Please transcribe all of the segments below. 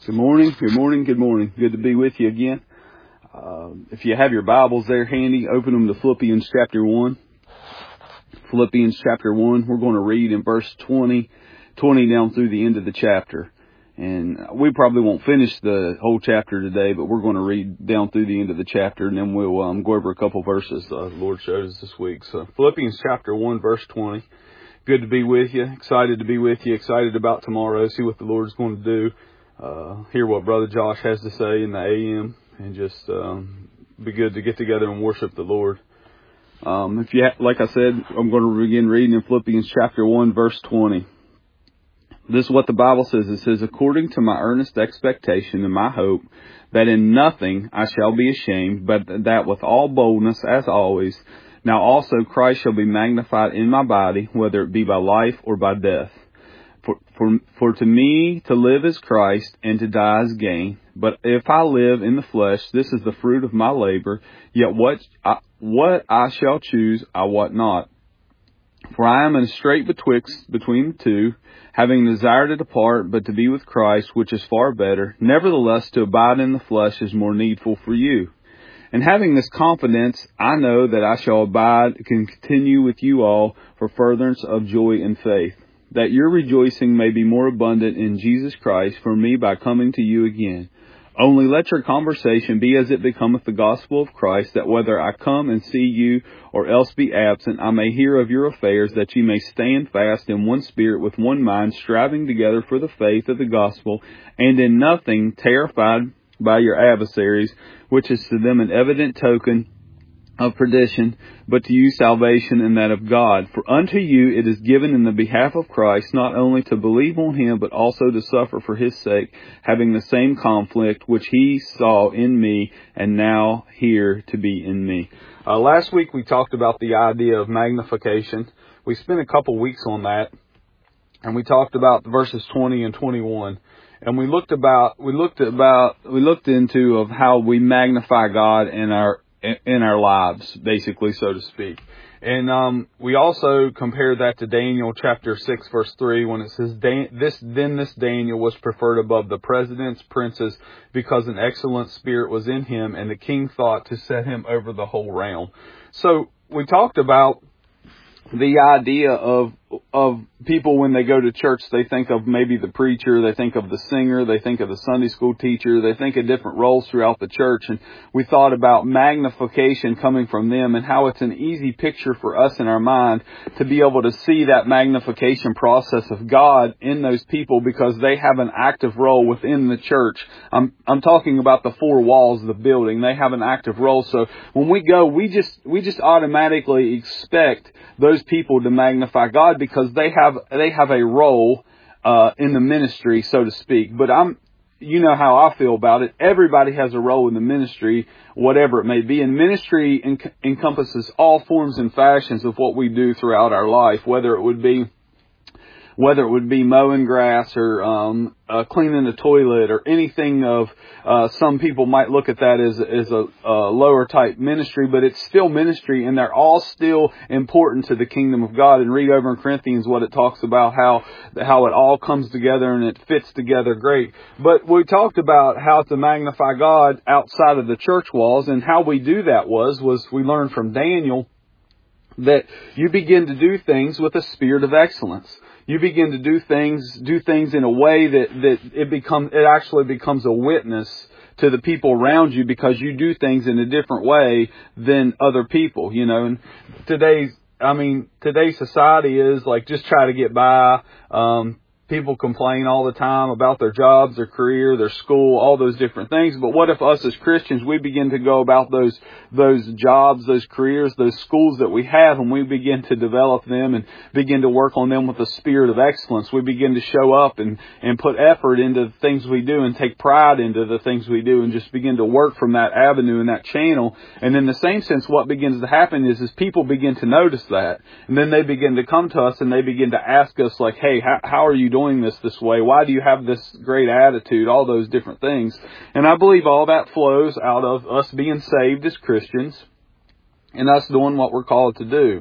Good morning, good morning, good morning. Good to be with you again. If you have your Bibles there handy, open them to Philippians chapter 1. Philippians chapter 1, we're going to read in verse 20 down through the end of the chapter. And we probably won't finish the whole chapter today, but we're going to read down through the end of the chapter, and then we'll go over a couple verses the Lord showed us this week. So Philippians chapter 1, verse 20. Good to be with you. Excited to be with you. Excited about tomorrow. See what the Lord's going to do. Hear what Brother Josh has to say in the AM, and just be good to get together and worship the Lord. Like I said, I'm going to begin reading in Philippians chapter 1, verse 20. This is what the Bible says. It says, "According to my earnest expectation and my hope, that in nothing I shall be ashamed, but that with all boldness, as always, now also Christ shall be magnified in my body, whether it be by life or by death. For to me to live is Christ, and to die is gain. But if I live in the flesh, this is the fruit of my labor. Yet what I shall choose, I wot not. For I am in a strait between the two, having desire to depart, but to be with Christ, which is far better. Nevertheless, to abide in the flesh is more needful for you. And having this confidence, I know that I shall abide and continue with you all for furtherance of joy and faith, that your rejoicing may be more abundant in Jesus Christ for me by coming to you again. Only let your conversation be as it becometh the gospel of Christ, that whether I come and see you or else be absent, I may hear of your affairs, that ye may stand fast in one spirit with one mind, striving together for the faith of the gospel, and in nothing terrified by your adversaries, which is to them an evident token of perdition, but to you salvation, and that of God. For unto you it is given in the behalf of Christ, not only to believe on him, but also to suffer for his sake, having the same conflict which he saw in me, and now here to be in me." Last week we talked about the idea of magnification. We spent a couple weeks on that, and we talked about verses 20 and 21. And we looked into of how we magnify God in our lives, basically, so to speak. And we also compared that to Daniel chapter 6, verse 3, when it says, this Daniel was preferred above the presidents, princes, because an excellent spirit was in him, and the king thought to set him over the whole realm. So we talked about the idea of people, when they go to church, they think of maybe the preacher, they think of the singer, they think of the Sunday school teacher, they think of different roles throughout the church. And we thought about magnification coming from them, and how it's an easy picture for us in our mind to be able to see that magnification process of God in those people, because they have an active role within the church. I'm talking about the four walls of the building. They have an active role. So when we go, we just automatically expect those people to magnify God, because they have a role in the ministry, so to speak. But you know how I feel about it. Everybody has a role in the ministry, whatever it may be. And ministry encompasses all forms and fashions of what we do throughout our life, whether it would be mowing grass or cleaning the toilet, or anything of some people might look at that as a lower type ministry, but it's still ministry, and they're all still important to the kingdom of God. And read over in Corinthians what it talks about, how it all comes together and it fits together great. But we talked about how to magnify God outside of the church walls, and how we do that was we learned from Daniel that you begin to do things with a spirit of excellence. You begin to do things in a way that it actually becomes a witness to the people around you, because you do things in a different way than other people, you know. And today's society is like, just try to get by. People complain all the time about their jobs, their career, their school, all those different things. But what if us as Christians, we begin to go about those jobs, those careers, those schools that we have, and we begin to develop them and begin to work on them with a spirit of excellence. We begin to show up and put effort into the things we do, and take pride into the things we do, and just begin to work from that avenue and that channel. And in the same sense, what begins to happen is people begin to notice that. And then they begin to come to us, and they begin to ask us, like, hey, how are you doing this way? Why do you have this great attitude? All those different things. And I believe all that flows out of us being saved as Christians, and us doing what we're called to do.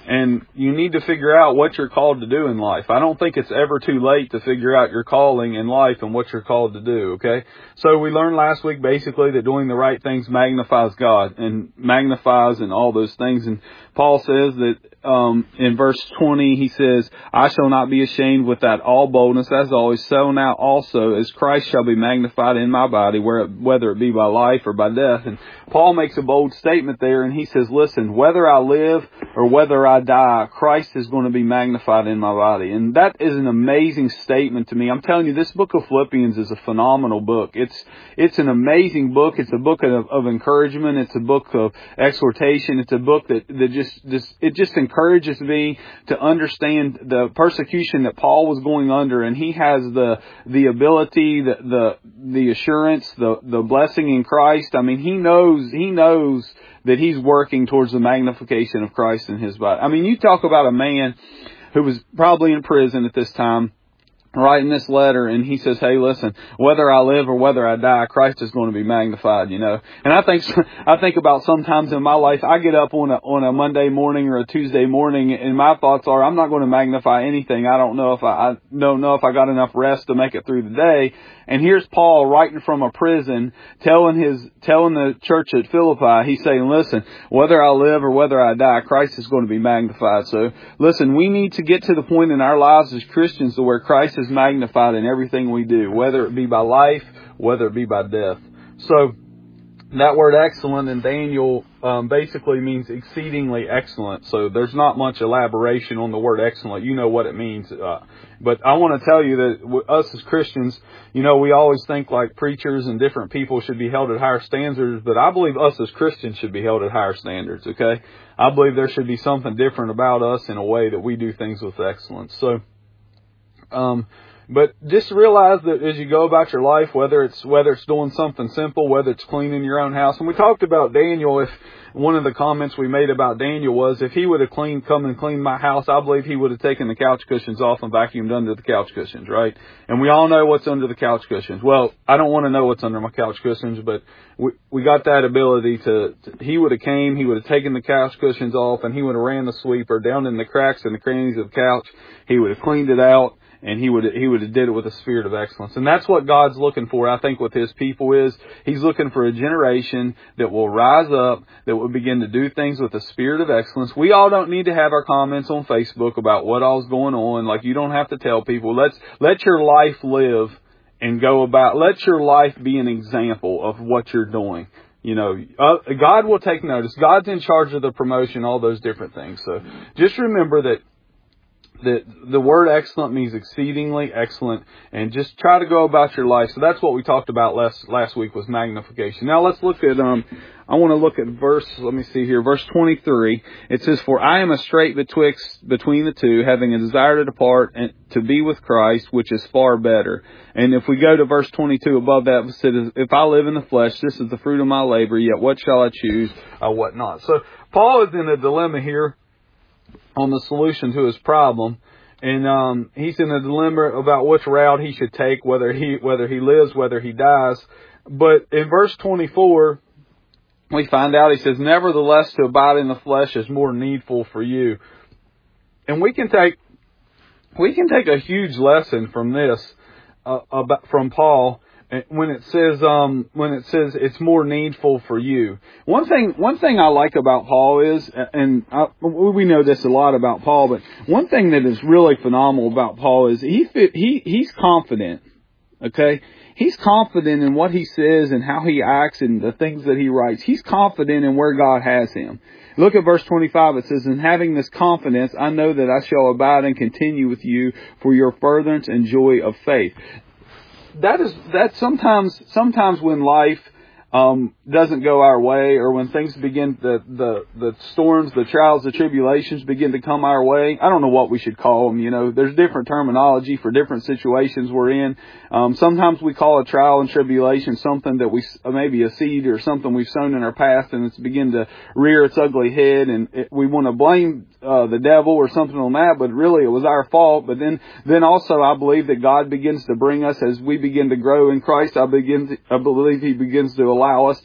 And you need to figure out what you're called to do in life. I don't think it's ever too late to figure out your calling in life and what you're called to do, okay? So we learned last week basically that doing the right things magnifies God and magnifies and all those things. And Paul says that in verse 20, he says, I shall not be ashamed with that all boldness, as always, so now also as Christ shall be magnified in my body, whether it be by life or by death. And Paul makes a bold statement there, and he says, listen, whether I live or whether I die, Christ is going to be magnified in my body. And that is an amazing statement to me. I'm telling you, this book of Philippians is a phenomenal book. It's an amazing book. It's a book of encouragement. It's a book of exhortation. It's a book that just encourages me to understand the persecution that Paul was going under, and he has the ability, the assurance, the blessing in Christ. I mean, he knows that he's working towards the magnification of Christ in his body. I mean, you talk about a man who was probably in prison at this time, writing this letter, and he says, hey, listen, whether I live or whether I die, Christ is going to be magnified, you know. And I think about sometimes in my life, I get up on a Monday morning or a Tuesday morning, and my thoughts are, I'm not going to magnify anything. I don't know if I got enough rest to make it through the day. And here's Paul writing from a prison, telling the church at Philippi, he's saying, listen, whether I live or whether I die, Christ is going to be magnified. So listen, we need to get to the point in our lives as Christians to where Christ is magnified in everything we do, whether it be by life, whether it be by death. So that word excellent in Daniel basically means exceedingly excellent. So there's not much elaboration on the word excellent. You know what it means. But I want to tell you that us as Christians, you know, we always think like preachers and different people should be held at higher standards. But I believe us as Christians should be held at higher standards, okay? I believe there should be something different about us in a way that we do things with excellence. So, but just realize that as you go about your life, whether it's doing something simple, whether it's cleaning your own house. And we talked about Daniel. If one of the comments we made about Daniel was, if he would have come and cleaned my house, I believe he would have taken the couch cushions off and vacuumed under the couch cushions, right? And we all know what's under the couch cushions. Well, I don't want to know what's under my couch cushions, but we got that ability he would have came, he would have taken the couch cushions off, and he would have ran the sweeper down in the cracks and the crannies of the couch. He would have cleaned it out. And he would have did it with a spirit of excellence. And that's what God's looking for, I think, with His people is He's looking for a generation that will rise up, that will begin to do things with a spirit of excellence. We all don't need to have our comments on Facebook about what all's going on. Like, you don't have to tell people. Let your life live and go about. Let your life be an example of what you're doing. You know, God will take notice. God's in charge of the promotion, all those different things. So just remember that the word excellent means exceedingly excellent, and just try to go about your life. So that's what we talked about last week was magnification. Now let's look at, I want to look at verse 23. It says, for I am a strait between the two, having a desire to depart and to be with Christ, which is far better. And if we go to verse 22 above that, it says, if I live in the flesh, this is the fruit of my labor, yet what shall I choose, what not? So Paul is in a dilemma here on the solution to his problem, and he's in a dilemma about which route he should take, whether he lives, whether he dies. But in verse 24, we find out, he says, nevertheless, to abide in the flesh is more needful for you. And we can take a huge lesson from this from Paul. When it says it's more needful for you. One thing I like about Paul is, and we know this a lot about Paul, but one thing that is really phenomenal about Paul is he's confident. Okay, he's confident in what he says and how he acts and the things that he writes. He's confident in where God has him. Look at verse 25. It says, and having this confidence, I know that I shall abide and continue with you for your furtherance and joy of faith. That sometimes when life doesn't go our way, or when things begin, the storms, the trials, the tribulations begin to come our way. I don't know what we should call them. You know, there's different terminology for different situations we're in. Sometimes we call a trial and tribulation something that maybe a seed or something we've sown in our past, and it's begin to rear its ugly head, and we want to blame the devil or something on that, but really it was our fault. But then also I believe that God begins to bring us, as we begin to grow in Christ, I believe He begins to allow us to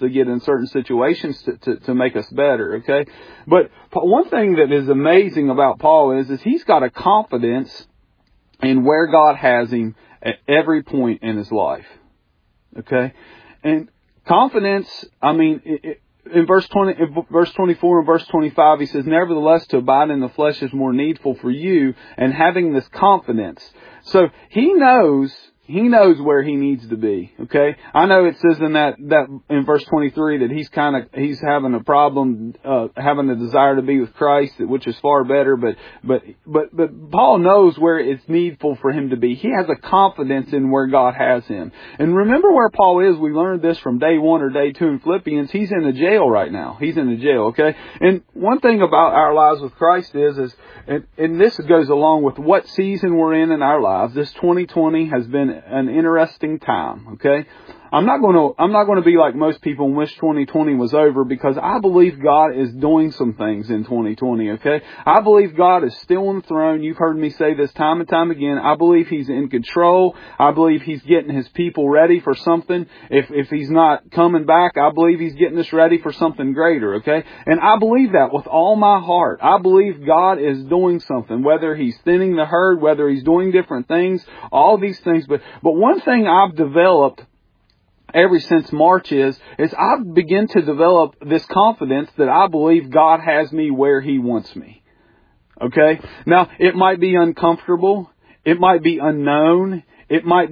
to get in certain situations to make us better, okay? But one thing that is amazing about Paul is he's got a confidence in where God has him at every point in his life, okay? And confidence, I mean, in verse 24 and verse 25, he says, nevertheless, to abide in the flesh is more needful for you, and having this confidence. So he knows where he needs to be. Okay. I know it says in that in verse 23 that he's having a problem, having a desire to be with Christ, which is far better. But Paul knows where it's needful for him to be. He has a confidence in where God has him. And remember where Paul is. We learned this from day 1 or day 2 in Philippians. He's in the jail right now. He's in the jail. Okay. And one thing about our lives with Christ is and this goes along with what season we're in our lives. This 2020 has been an interesting time, okay? I'm not going to be like most people and wish 2020 was over, because I believe God is doing some things in 2020, okay? I believe God is still on the throne. You've heard me say this time and time again. I believe He's in control. I believe He's getting His people ready for something. If He's not coming back, I believe He's getting us ready for something greater, okay? And I believe that with all my heart. I believe God is doing something, whether He's thinning the herd, whether He's doing different things, all these things. But one thing I've developed ever since March is I begin to develop this confidence that I believe God has me where He wants me. Okay? Now, it might be uncomfortable. It might be unknown. There might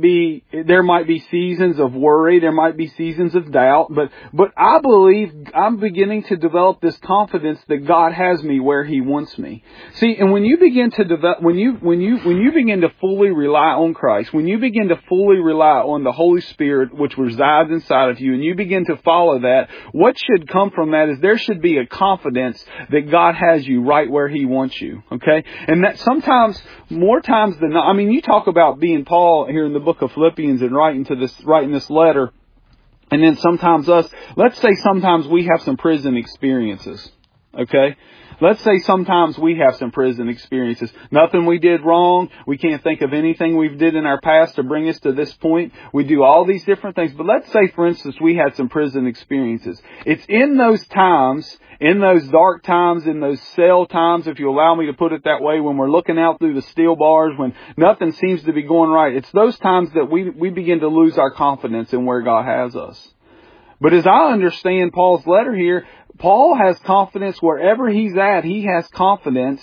be seasons of worry. There might be seasons of doubt. But I believe I'm beginning to develop this confidence that God has me where He wants me. See, and when you begin to develop, when you begin to fully rely on Christ, when you begin to fully rely on the Holy Spirit which resides inside of you, and you begin to follow that, what should come from that is there should be a confidence that God has you right where He wants you. Okay? And that sometimes, more times than not, I mean, you talk about being Paul here in the book of Philippians and writing this letter, and then sometimes let's say sometimes we have some prison experiences. Okay? Let's say sometimes we have some prison experiences. Nothing we did wrong. We can't think of anything we've did in our past to bring us to this point. We do all these different things. But let's say, for instance, we had some prison experiences. It's in those times, in those dark times, in those cell times, if you allow me to put it that way, when we're looking out through the steel bars, when nothing seems to be going right, it's those times that we begin to lose our confidence in where God has us. But as I understand Paul's letter here, Paul has confidence wherever he's at. He has confidence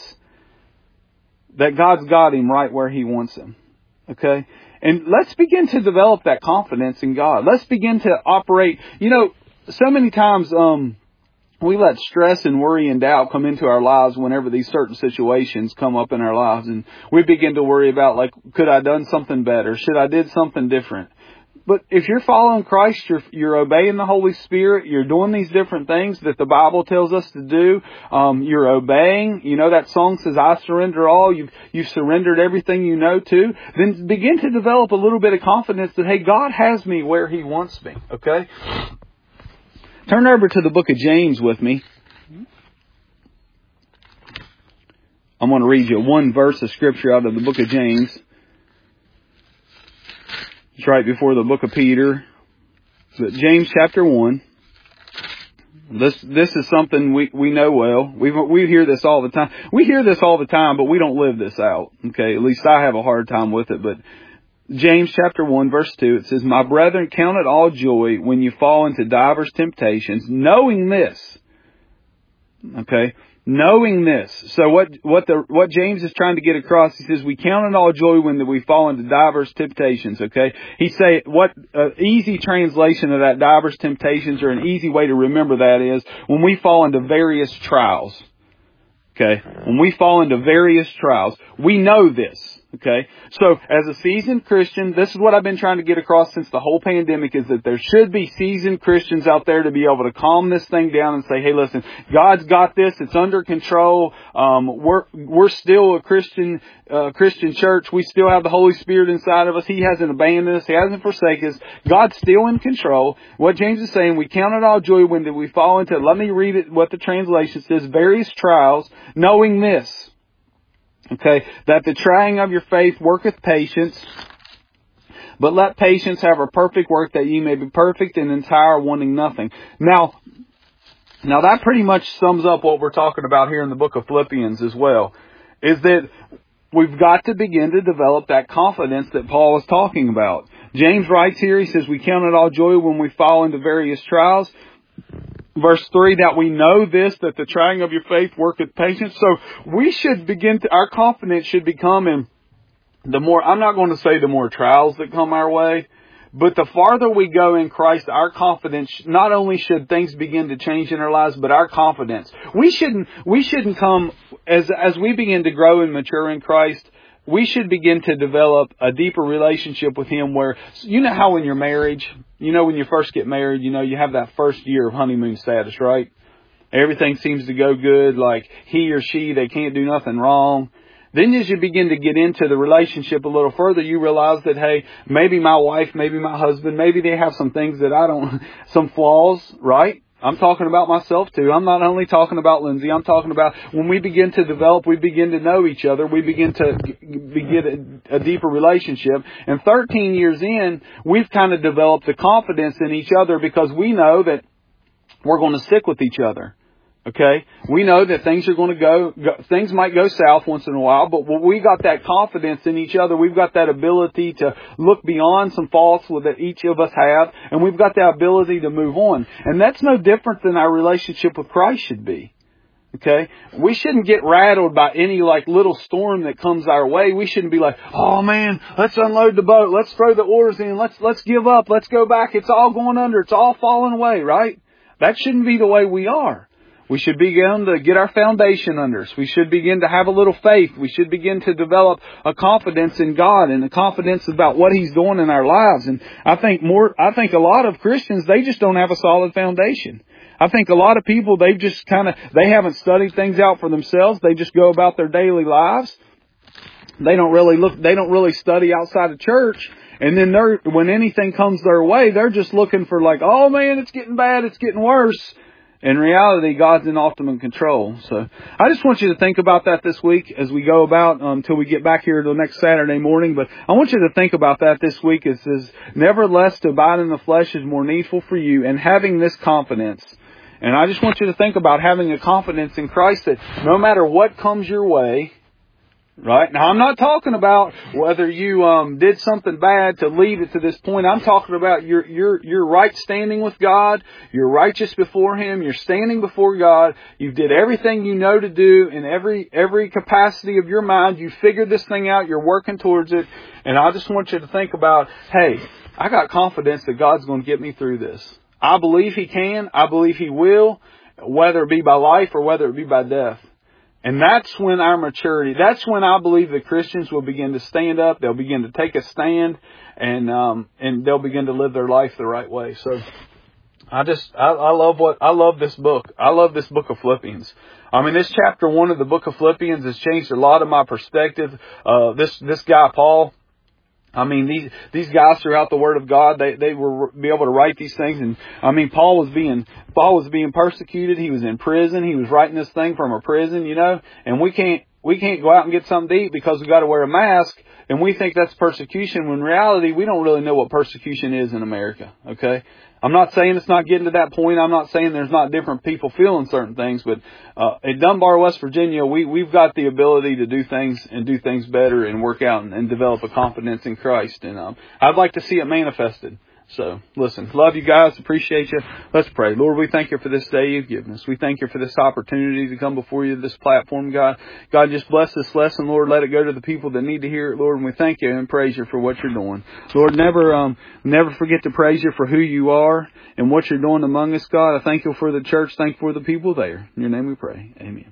that God's got him right where He wants him. Okay? And let's begin to develop that confidence in God. Let's begin to operate. You know, so many times we let stress and worry and doubt come into our lives whenever these certain situations come up in our lives. And we begin to worry about, like, could I have done something better? Should I did something different? But if you're following Christ, you're obeying the Holy Spirit, you're doing these different things that the Bible tells us to do, you're obeying, you know, that song says, I surrender all, you've surrendered everything you know to, then begin to develop a little bit of confidence that, hey, God has me where He wants me, okay? Turn over to the book of James with me. I'm going to read you one verse of Scripture out of the book of James. It's right before the book of Peter. But James chapter 1. This is something we know well. We hear this all the time. We hear this all the time, but we don't live this out. Okay, at least I have a hard time with it. But James chapter 1 verse 2, it says, My brethren, count it all joy when you fall into divers temptations, knowing this. Okay. Knowing this. So what James is trying to get across, he says, we count it all joy when we fall into divers temptations, okay? He say, easy translation of that divers temptations, or an easy way to remember that is, when we fall into various trials. Okay? When we fall into various trials, we know this. Okay? So, as a seasoned Christian, this is what I've been trying to get across since the whole pandemic, is that there should be seasoned Christians out there to be able to calm this thing down and say, hey, listen, God's got this. It's under control. We're still a Christian church. We still have the Holy Spirit inside of us. He hasn't abandoned us. He hasn't forsaken us. God's still in control. What James is saying, we count it all joy when we fall into, let me read it, what the translation says, various trials, knowing this. Okay, that the trying of your faith worketh patience, But let patience have a perfect work, that ye may be perfect and entire, wanting nothing. Now that pretty much sums up what we're talking about here in the book of Philippians as well, is that we've got to begin to develop that confidence that Paul is talking about. James writes here, he says, we count it all joy when we fall into various trials. Verse 3, that we know this, that the trying of your faith worketh patience. So we should our confidence should become in I'm not going to say the more trials that come our way, but the farther we go in Christ, our confidence, not only should things begin to change in our lives, but our confidence. We shouldn't come, as we begin to grow and mature in Christ, we should begin to develop a deeper relationship with Him where, you know how in your marriage, when you first get married, you have that first year of honeymoon status, right? Everything seems to go good, like he or she, they can't do nothing wrong. Then as you begin to get into the relationship a little further, you realize that, hey, maybe my wife, maybe my husband, maybe they have some things that some flaws, right? I'm talking about myself too. I'm not only talking about Lindsay. I'm talking about when we begin to develop, we begin to know each other. We begin to get a deeper relationship. And 13 years in, we've kind of developed the confidence in each other because we know that we're going to stick with each other. Okay, we know that things are going to things might go south once in a while, but we got that confidence in each other. We've got that ability to look beyond some faults that each of us have, and we've got the ability to move on. And that's no different than our relationship with Christ should be. Okay, we shouldn't get rattled by any little storm that comes our way. We shouldn't be like, oh man, let's unload the boat, let's throw the oars in, let's give up, let's go back. It's all going under, it's all falling away, right? That shouldn't be the way we are. We should begin to get our foundation under us. We should begin to have a little faith. We should begin to develop a confidence in God and a confidence about what He's doing in our lives. And I think a lot of Christians, they just don't have a solid foundation. I think a lot of people, they haven't studied things out for themselves. They just go about their daily lives. They don't really study outside of church. And then when anything comes their way, they're just looking for oh man, it's getting bad, it's getting worse. In reality, God's in ultimate control. So I just want you to think about that this week as we go about until we get back here till next Saturday morning. But I want you to think about that this week. It says, nevertheless, to abide in the flesh is more needful for you, and having this confidence. And I just want you to think about having a confidence in Christ that no matter what comes your way, right? Now, I'm not talking about whether you did something bad to lead it to this point. I'm talking about your right standing with God. You're righteous before Him. You're standing before God. You did everything you know to do in every capacity of your mind. You figured this thing out. You're working towards it. And I just want you to think about, hey, I got confidence that God's going to get me through this. I believe He can. I believe He will, whether it be by life or whether it be by death. And that's when our maturity, that's when I believe the Christians will begin to stand up. They'll begin to take a stand and they'll begin to live their life the right way. So I love this book. I love this book of Philippians. I mean, this chapter 1 of the book of Philippians has changed a lot of my perspective. This guy, Paul, I mean, these guys throughout the Word of God, they were be able to write these things. And I mean, Paul was being persecuted. He was in prison. He was writing this thing from a prison, and we can't go out and get something to eat because we got to wear a mask. And we think that's persecution when in reality, we don't really know what persecution is in America. Okay. I'm not saying it's not getting to that point. I'm not saying there's not different people feeling certain things, but at Dunbar, West Virginia, we've got the ability to do things and do things better and work out and develop a confidence in Christ. And I'd like to see it manifested. So, listen, love you guys, appreciate you. Let's pray. Lord, we thank you for this day you've given us. We thank you for this opportunity to come before you, this platform, God. God, just bless this lesson, Lord. Let it go to the people that need to hear it, Lord. And we thank you and praise you for what you're doing. Lord, never forget to praise you for who you are and what you're doing among us, God. I thank you for the church. Thank you for the people there. In your name we pray. Amen.